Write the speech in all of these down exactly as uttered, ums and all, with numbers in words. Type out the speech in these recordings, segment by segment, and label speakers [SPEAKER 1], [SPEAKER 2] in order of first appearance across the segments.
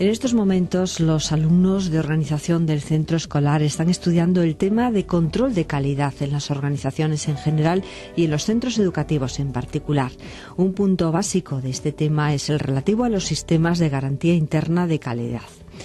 [SPEAKER 1] En estos momentos, los alumnos de organización del centro escolar están estudiando el tema de control de calidad en las organizaciones en general y en los centros educativos en particular. Un punto básico de este tema es el relativo a los sistemas de garantía interna de calidad.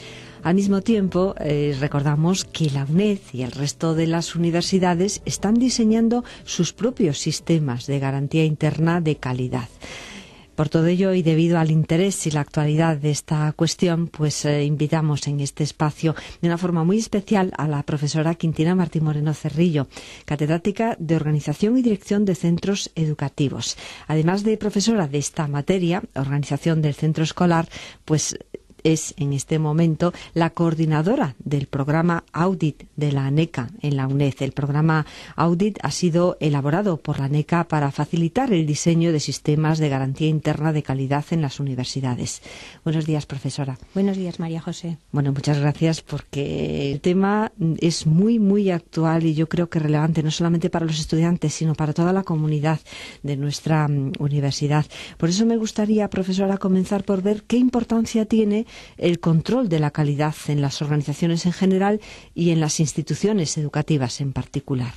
[SPEAKER 1] Al mismo tiempo, eh, recordamos que la UNED y el resto de las universidades están diseñando sus propios sistemas de garantía interna de calidad. Por todo ello y debido al interés y la actualidad de esta cuestión, pues eh, invitamos en este espacio de una forma muy especial a la profesora Quintina Martín Moreno Cerrillo, catedrática de Organización y Dirección de Centros Educativos. Además de profesora de esta materia, organización del centro escolar, pues es en este momento la coordinadora del programa Audit de la ANECA en la UNED. El programa Audit ha sido elaborado por la ANECA para facilitar el diseño de sistemas de garantía interna de calidad en las universidades. Buenos días, profesora.
[SPEAKER 2] Buenos días, María José.
[SPEAKER 1] Bueno, muchas gracias porque el tema es muy, muy actual y yo creo que relevante no solamente para los estudiantes, sino para toda la comunidad de nuestra um, universidad. Por eso me gustaría, profesora, comenzar por ver qué importancia tiene el control de la calidad en las organizaciones en general y en las instituciones educativas en particular.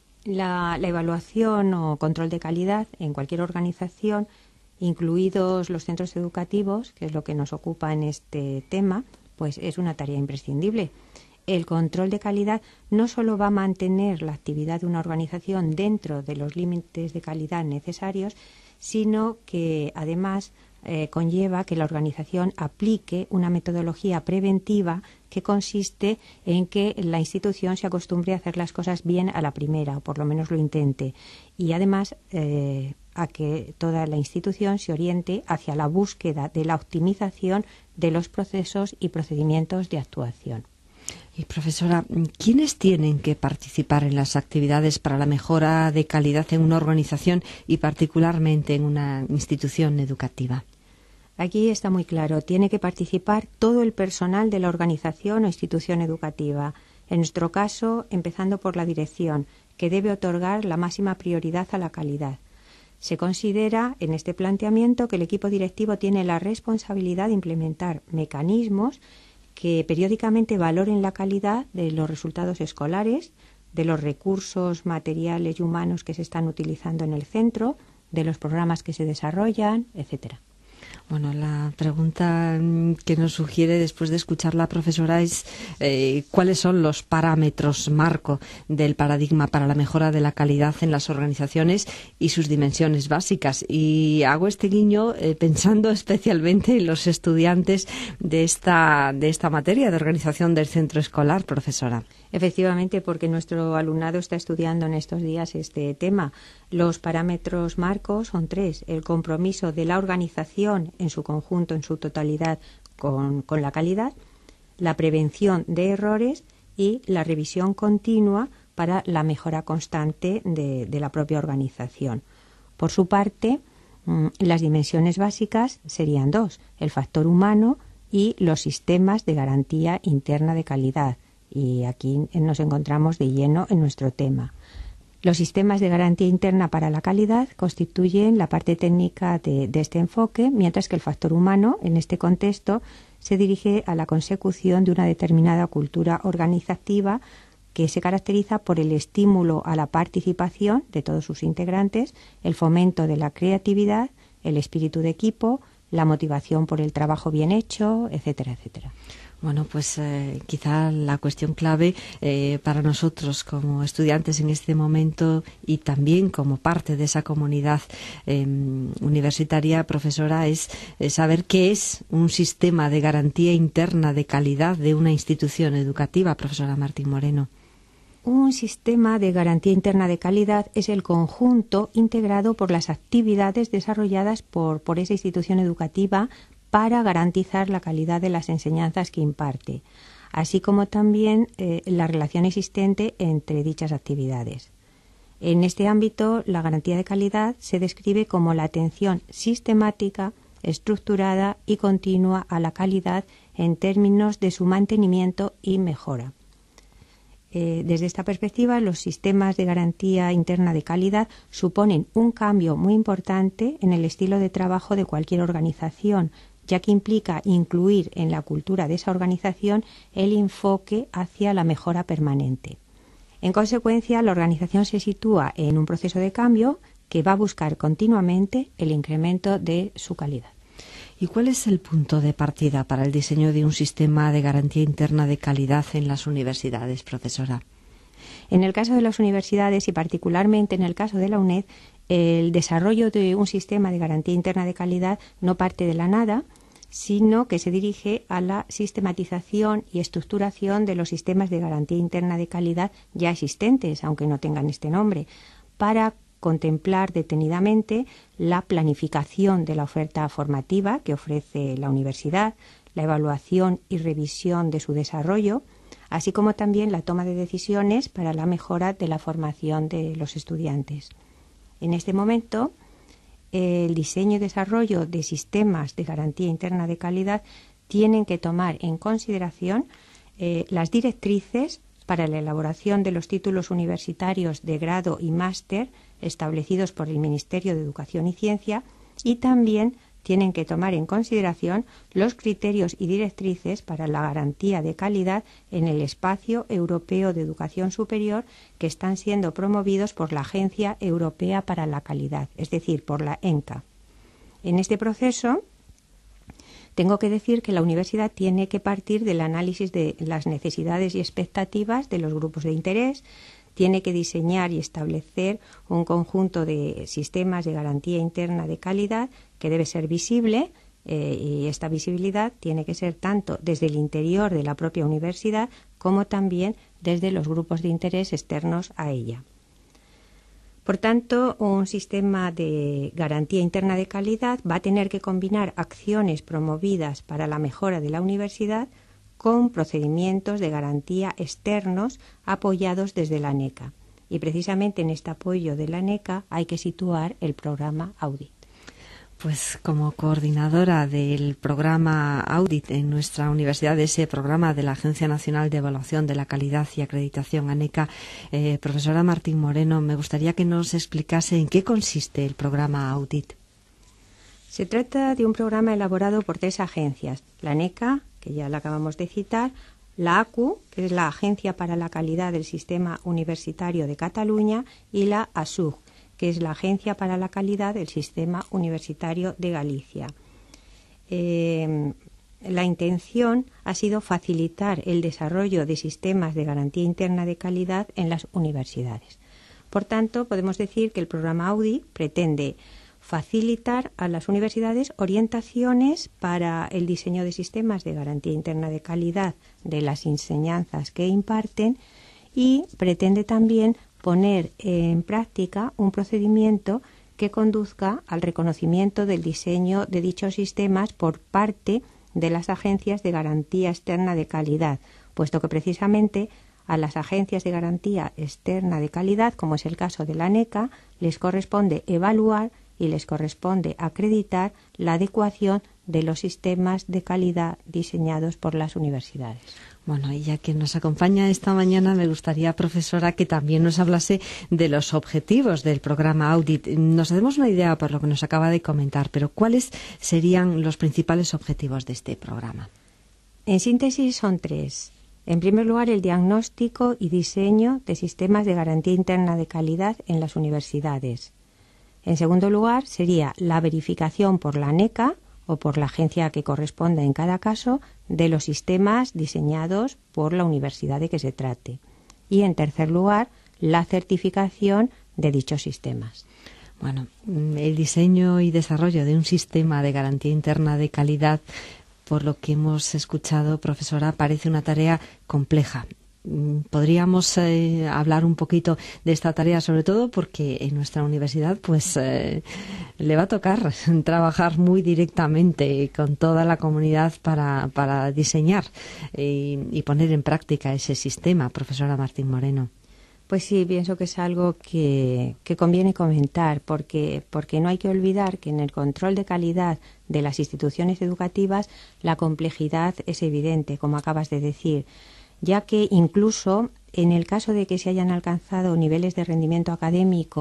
[SPEAKER 2] La, la evaluación o control de calidad en cualquier organización, incluidos los centros educativos, que es lo que nos ocupa en este tema, pues es una tarea imprescindible. El control de calidad no solo va a mantener la actividad de una organización dentro de los límites de calidad necesarios, sino que además Eh, conlleva que la organización aplique una metodología preventiva que consiste en que la institución se acostumbre a hacer las cosas bien a la primera, o por lo menos lo intente, y además eh, a que toda la institución se oriente hacia la búsqueda de la optimización de los procesos y procedimientos de actuación.
[SPEAKER 1] Y profesora, ¿quiénes tienen que participar en las actividades para la mejora de calidad en una organización y particularmente en una institución educativa?
[SPEAKER 2] Aquí está muy claro, tiene que participar todo el personal de la organización o institución educativa. En nuestro caso, empezando por la dirección, que debe otorgar la máxima prioridad a la calidad. Se considera en este planteamiento que el equipo directivo tiene la responsabilidad de implementar mecanismos que periódicamente valoren la calidad de los resultados escolares, de los recursos materiales y humanos que se están utilizando en el centro, de los programas que se desarrollan, etcétera.
[SPEAKER 1] Bueno, la pregunta que nos sugiere después de escuchar la profesora es eh, ¿cuáles son los parámetros marco del paradigma para la mejora de la calidad en las organizaciones y sus dimensiones básicas? Y hago este guiño eh, pensando especialmente en los estudiantes de esta, de esta materia de organización del centro escolar, profesora.
[SPEAKER 2] Efectivamente, porque nuestro alumnado está estudiando en estos días este tema. Los parámetros marcos son tres. El compromiso de la organización en su conjunto, en su totalidad, con, con la calidad, la prevención de errores y la revisión continua para la mejora constante de, de la propia organización. Por su parte, las dimensiones básicas serían dos: el factor humano y los sistemas de garantía interna de calidad. Y aquí nos encontramos de lleno en nuestro tema. Los sistemas de garantía interna para la calidad constituyen la parte técnica de, de este enfoque, mientras que el factor humano, en este contexto, se dirige a la consecución de una determinada cultura organizativa que se caracteriza por el estímulo a la participación de todos sus integrantes, el fomento de la creatividad, el espíritu de equipo, la motivación por el trabajo bien hecho, etcétera, etcétera.
[SPEAKER 1] Bueno, pues eh, quizá la cuestión clave eh, para nosotros como estudiantes en este momento y también como parte de esa comunidad eh, universitaria, profesora, es, es saber qué es un sistema de garantía interna de calidad de una institución educativa, profesora Martín Moreno.
[SPEAKER 2] Un sistema de garantía interna de calidad es el conjunto integrado por las actividades desarrolladas por, por esa institución educativa para garantizar la calidad de las enseñanzas que imparte, así como también eh, la relación existente entre dichas actividades. En este ámbito, la garantía de calidad se describe como la atención sistemática, estructurada y continua a la calidad en términos de su mantenimiento y mejora. Eh, desde esta perspectiva, los sistemas de garantía interna de calidad suponen un cambio muy importante en el estilo de trabajo de cualquier organización, ya que implica incluir en la cultura de esa organización el enfoque hacia la mejora permanente. En consecuencia, la organización se sitúa en un proceso de cambio que va a buscar continuamente el incremento de su calidad.
[SPEAKER 1] ¿Y cuál es el punto de partida para el diseño de un sistema de garantía interna de calidad en las universidades, profesora?
[SPEAKER 2] En el caso de las universidades y particularmente en el caso de la UNED, el desarrollo de un sistema de garantía interna de calidad no parte de la nada, sino que se dirige a la sistematización y estructuración de los sistemas de garantía interna de calidad ya existentes, aunque no tengan este nombre, para contemplar detenidamente la planificación de la oferta formativa que ofrece la universidad, la evaluación y revisión de su desarrollo, así como también la toma de decisiones para la mejora de la formación de los estudiantes. En este momento, el diseño y desarrollo de sistemas de garantía interna de calidad tienen que tomar en consideración eh, las directrices para la elaboración de los títulos universitarios de grado y máster establecidos por el Ministerio de Educación y Ciencia, y también tienen que tomar en consideración los criterios y directrices para la garantía de calidad en el espacio europeo de educación superior que están siendo promovidos por la Agencia Europea para la Calidad, es decir, por la ENCA. En este proceso, tengo que decir que la universidad tiene que partir del análisis de las necesidades y expectativas de los grupos de interés, tiene que diseñar y establecer un conjunto de sistemas de garantía interna de calidad que debe ser visible eh, y esta visibilidad tiene que ser tanto desde el interior de la propia universidad como también desde los grupos de interés externos a ella. Por tanto, un sistema de garantía interna de calidad va a tener que combinar acciones promovidas para la mejora de la universidad con procedimientos de garantía externos apoyados desde la ANECA. Y precisamente en este apoyo de la ANECA hay que situar el programa Audit.
[SPEAKER 1] Pues como coordinadora del programa Audit en nuestra universidad, de ese programa de la Agencia Nacional de Evaluación de la Calidad y Acreditación ANECA, eh, profesora Martín Moreno, me gustaría que nos explicase en qué consiste el programa Audit.
[SPEAKER 2] Se trata de un programa elaborado por tres agencias, la ANECA, que ya la acabamos de citar, la A C U, que es la Agencia para la Calidad del Sistema Universitario de Cataluña, y la ASUG, que es la Agencia para la Calidad del Sistema Universitario de Galicia. Eh, la intención ha sido facilitar el desarrollo de sistemas de garantía interna de calidad en las universidades. Por tanto, podemos decir que el programa Audit pretende facilitar a las universidades orientaciones para el diseño de sistemas de garantía interna de calidad de las enseñanzas que imparten y pretende también poner en práctica un procedimiento que conduzca al reconocimiento del diseño de dichos sistemas por parte de las agencias de garantía externa de calidad, puesto que precisamente a las agencias de garantía externa de calidad, como es el caso de la ANECA, les corresponde evaluar y les corresponde acreditar la adecuación de los sistemas de calidad diseñados por las universidades.
[SPEAKER 1] Bueno, y ya que nos acompaña esta mañana, me gustaría, profesora, que también nos hablase de los objetivos del programa Audit. Nos hacemos una idea por lo que nos acaba de comentar, pero ¿cuáles serían los principales objetivos de este programa?
[SPEAKER 2] En síntesis, son tres. En primer lugar, el diagnóstico y diseño de sistemas de garantía interna de calidad en las universidades. En segundo lugar, sería la verificación por la ANECA o por la agencia que corresponda en cada caso de los sistemas diseñados por la universidad de que se trate. Y en tercer lugar, la certificación de dichos sistemas.
[SPEAKER 1] Bueno, el diseño y desarrollo de un sistema de garantía interna de calidad, por lo que hemos escuchado, profesora, parece una tarea compleja. Podríamos eh, hablar un poquito de esta tarea, sobre todo porque en nuestra universidad pues eh, le va a tocar trabajar muy directamente con toda la comunidad para, para diseñar eh, y poner en práctica ese sistema, profesora Martín Moreno.
[SPEAKER 2] Pues sí, pienso que es algo que, que conviene comentar, porque, porque no hay que olvidar que en el control de calidad de las instituciones educativas la complejidad es evidente, como acabas de decir, ya que incluso en el caso de que se hayan alcanzado niveles de rendimiento académico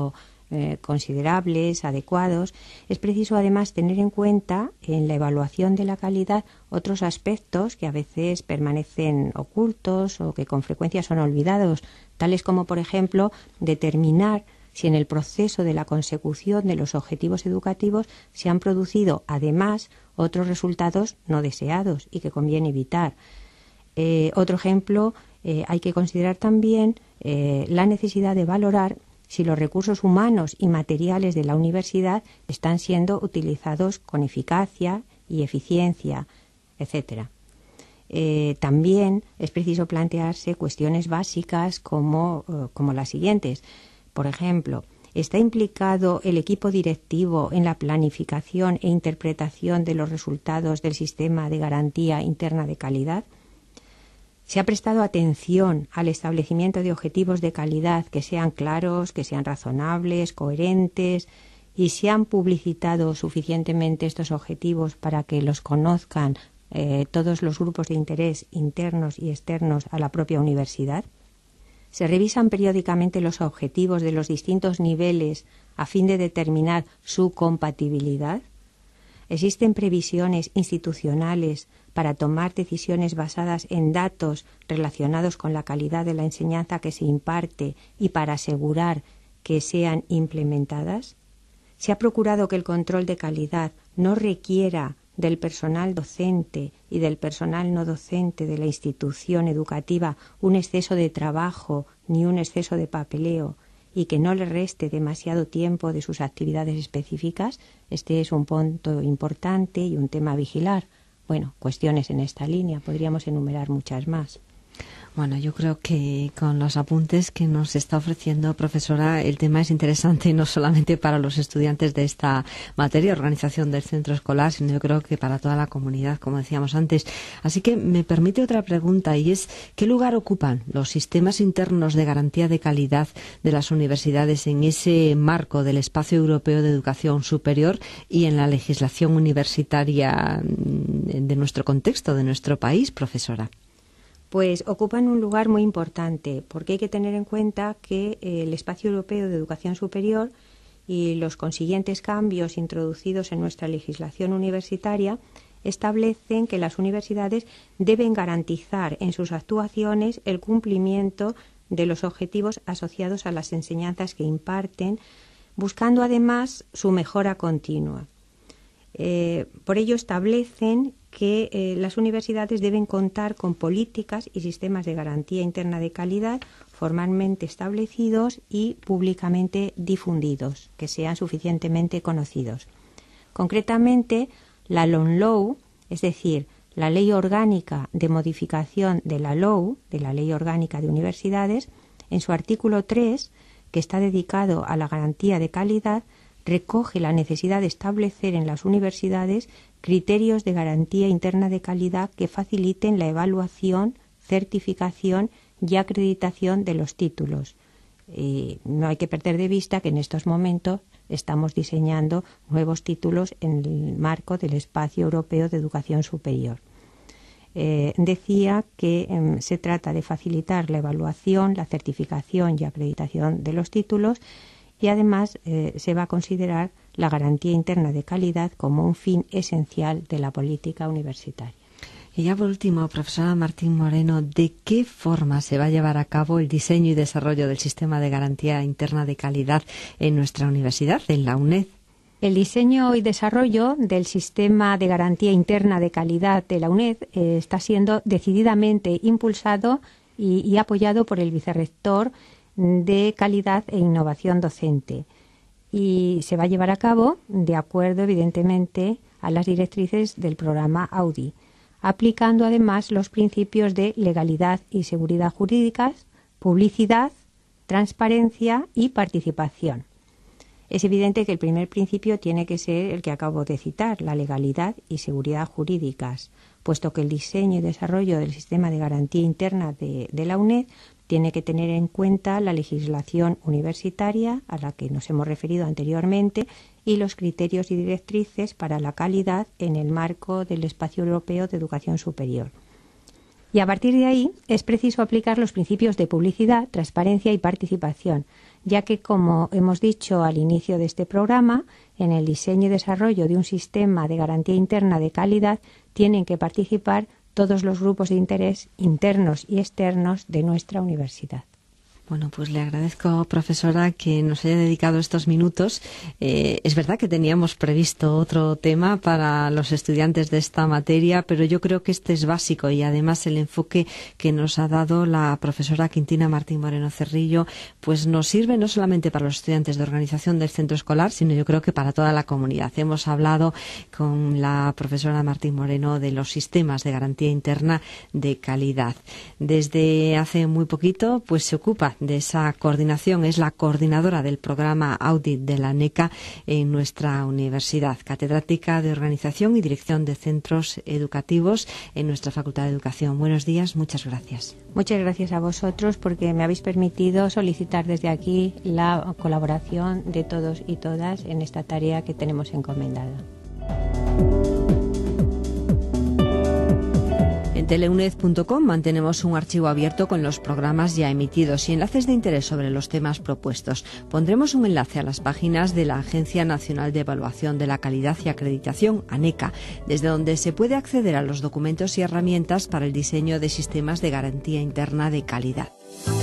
[SPEAKER 2] eh, considerables, adecuados, es preciso además tener en cuenta en la evaluación de la calidad otros aspectos que a veces permanecen ocultos o que con frecuencia son olvidados, tales como, por ejemplo, determinar si en el proceso de la consecución de los objetivos educativos se han producido, además, otros resultados no deseados y que conviene evitar. Eh, otro ejemplo, eh, hay que considerar también eh, la necesidad de valorar si los recursos humanos y materiales de la universidad están siendo utilizados con eficacia y eficiencia, etcétera. Eh, también es preciso plantearse cuestiones básicas como, eh, como las siguientes. Por ejemplo, ¿está implicado el equipo directivo en la planificación e interpretación de los resultados del sistema de garantía interna de calidad? ¿Se ha prestado atención al establecimiento de objetivos de calidad que sean claros, que sean razonables, coherentes, y se han publicitado suficientemente estos objetivos para que los conozcan eh, todos los grupos de interés internos y externos a la propia universidad? ¿Se revisan periódicamente los objetivos de los distintos niveles a fin de determinar su compatibilidad? ¿Existen previsiones institucionales para tomar decisiones basadas en datos relacionados con la calidad de la enseñanza que se imparte y para asegurar que sean implementadas? ¿Se ha procurado que el control de calidad no requiera del personal docente y del personal no docente de la institución educativa un exceso de trabajo ni un exceso de papeleo y que no le reste demasiado tiempo de sus actividades específicas? Este es un punto importante y un tema a vigilar. Bueno, cuestiones en esta línea, podríamos enumerar muchas más.
[SPEAKER 1] Bueno, yo creo que con los apuntes que nos está ofreciendo, profesora, el tema es interesante no solamente para los estudiantes de esta materia, organización del centro escolar, sino yo creo que para toda la comunidad, como decíamos antes. Así que me permite otra pregunta, y es ¿qué lugar ocupan los sistemas internos de garantía de calidad de las universidades en ese marco del espacio europeo de educación superior y en la legislación universitaria de nuestro contexto, de nuestro país, profesora?
[SPEAKER 2] Pues ocupan un lugar muy importante, porque hay que tener en cuenta que el Espacio Europeo de Educación Superior y los consiguientes cambios introducidos en nuestra legislación universitaria establecen que las universidades deben garantizar en sus actuaciones el cumplimiento de los objetivos asociados a las enseñanzas que imparten, buscando además su mejora continua. Eh, por ello establecen que eh, las universidades deben contar con políticas y sistemas de garantía interna de calidad formalmente establecidos y públicamente difundidos, que sean suficientemente conocidos. Concretamente, la LOMLOE, es decir, la Ley Orgánica de Modificación de la L O U, de la Ley Orgánica de Universidades, en su artículo tres, que está dedicado a la garantía de calidad, recoge la necesidad de establecer en las universidades criterios de garantía interna de calidad que faciliten la evaluación, certificación y acreditación de los títulos. Y no hay que perder de vista que en estos momentos estamos diseñando nuevos títulos en el marco del Espacio Europeo de Educación Superior. Eh, decía que eh, se trata de facilitar la evaluación, la certificación y acreditación de los títulos, y además eh, se va a considerar la garantía interna de calidad como un fin esencial de la política universitaria.
[SPEAKER 1] Y ya por último, profesora Martín Moreno, ¿de qué forma se va a llevar a cabo el diseño y desarrollo del sistema de garantía interna de calidad en nuestra universidad, en la UNED?
[SPEAKER 2] El diseño y desarrollo del sistema de garantía interna de calidad de la UNED eh, está siendo decididamente impulsado y, y apoyado por el vicerrector de Calidad e Innovación Docente, y se va a llevar a cabo de acuerdo, evidentemente, a las directrices del programa AUDI, aplicando además los principios de legalidad y seguridad jurídicas, publicidad, transparencia y participación. Es evidente que el primer principio tiene que ser el que acabo de citar, la legalidad y seguridad jurídicas, puesto que el diseño y desarrollo del sistema de garantía interna de, de la UNED tiene que tener en cuenta la legislación universitaria a la que nos hemos referido anteriormente y los criterios y directrices para la calidad en el marco del Espacio Europeo de Educación Superior. Y a partir de ahí es preciso aplicar los principios de publicidad, transparencia y participación, ya que, como hemos dicho al inicio de este programa, en el diseño y desarrollo de un sistema de garantía interna de calidad tienen que participar todos los grupos de interés internos y externos de nuestra universidad.
[SPEAKER 1] Bueno, pues le agradezco, profesora, que nos haya dedicado estos minutos. Eh, es verdad que teníamos previsto otro tema para los estudiantes de esta materia, pero yo creo que este es básico y además el enfoque que nos ha dado la profesora Quintina Martín Moreno Cerrillo, pues nos sirve no solamente para los estudiantes de organización del centro escolar, sino yo creo que para toda la comunidad. Hemos hablado con la profesora Martín Moreno de los sistemas de garantía interna de calidad. Desde hace muy poquito, pues se ocupa de esa coordinación, es la coordinadora del programa Audit de la NECA en nuestra universidad, catedrática de Organización y Dirección de Centros Educativos en nuestra Facultad de Educación. Buenos días, muchas gracias.
[SPEAKER 2] Muchas gracias a vosotros porque me habéis permitido solicitar desde aquí la colaboración de todos y todas en esta tarea que tenemos encomendada.
[SPEAKER 1] En teleuned punto com mantenemos un archivo abierto con los programas ya emitidos y enlaces de interés sobre los temas propuestos. Pondremos un enlace a las páginas de la Agencia Nacional de Evaluación de la Calidad y Acreditación, ANECA, desde donde se puede acceder a los documentos y herramientas para el diseño de sistemas de garantía interna de calidad.